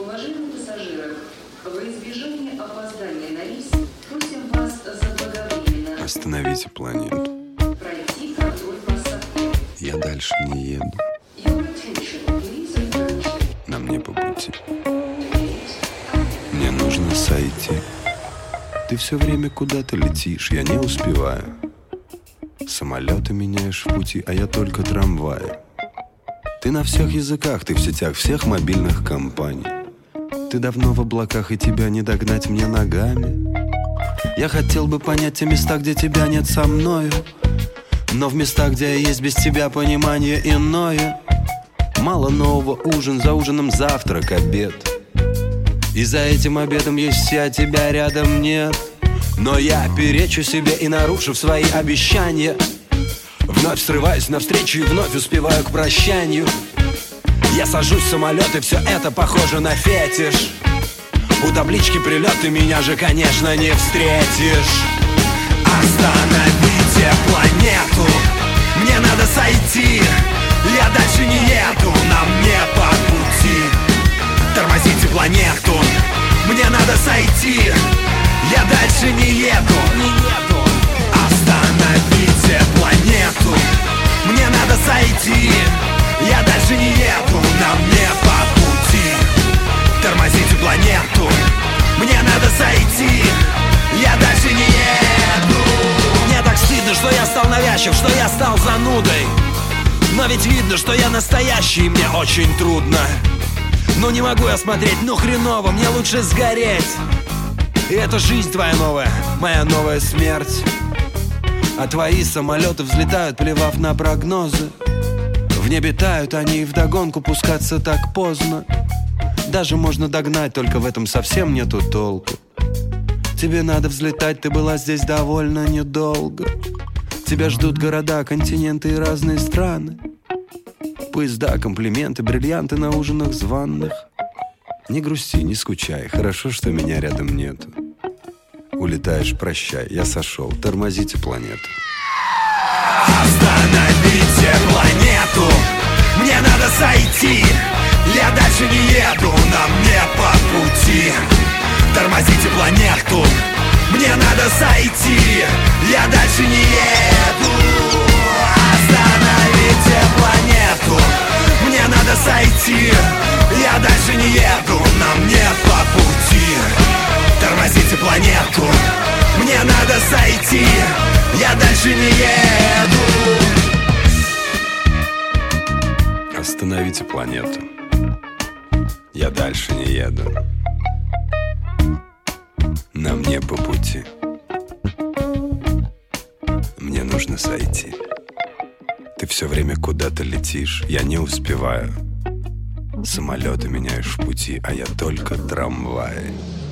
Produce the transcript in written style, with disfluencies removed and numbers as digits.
Уважаемые пассажиры, во избежание опоздания на рейс просим вас заблаговременно остановите планету. Пройти контроль посадки. Я дальше не еду. Your attention, please approach. На мне по пути. Мне нужно сойти. Ты все время куда-то летишь, я не успеваю. Самолеты меняешь в пути, а я только трамваи. Ты на всех языках, ты в сетях всех мобильных компаний. Ты давно в облаках, и тебя не догнать мне ногами. Я хотел бы понять те места, где тебя нет со мною, но в местах, где я есть без тебя, понимание иное. Мало нового, ужин за ужином, завтрак, обед. И за этим обедом есть все, а тебя рядом нет. Но я перечу себе и, нарушив свои обещания, вновь срываюсь навстречу и вновь успеваю к прощанию. Я сажусь в самолет, и все это похоже на фетиш. У таблички прилет, ты меня же, конечно, не встретишь. Остановите планету, мне надо сойти. Я дальше не еду, нам не по пути. Тормозите планету, мне надо сойти. Я дальше не еду. Остановите планету, мне надо сойти. Я дальше не еду, нам не по пути. Тормозите планету, мне надо сойти. Я дальше не еду. Мне так стыдно, что я стал навязчив, что я стал занудой. Но ведь видно, что я настоящий, и мне очень трудно. Ну не могу я смотреть, ну хреново, мне лучше сгореть. И это жизнь твоя новая, моя новая смерть. А твои самолеты взлетают, плевав на прогнозы. В небе тают они, и вдогонку пускаться так поздно. Даже можно догнать, только в этом совсем нету толку. Тебе надо взлетать, ты была здесь довольно недолго. Тебя ждут города, континенты и разные страны. Поезда, комплименты, бриллианты на ужинах званных. Не грусти, не скучай, хорошо, что меня рядом нету. Улетаешь, прощай, я сошел, тормозите планету. Остановите планету, мне надо сойти. Я дальше не еду, нам не по пути. Тормозите планету, мне надо сойти. Я дальше не еду. Остановите планету, мне надо сойти. Я дальше не еду, нам не по пути. Тормозите планету, мне надо сойти. Я дальше не еду. Остановите планету, я дальше не еду. Нам не по пути. Мне нужно сойти. Ты все время куда-то летишь, я не успеваю. Самолеты меняешь в пути, а я только трамваи.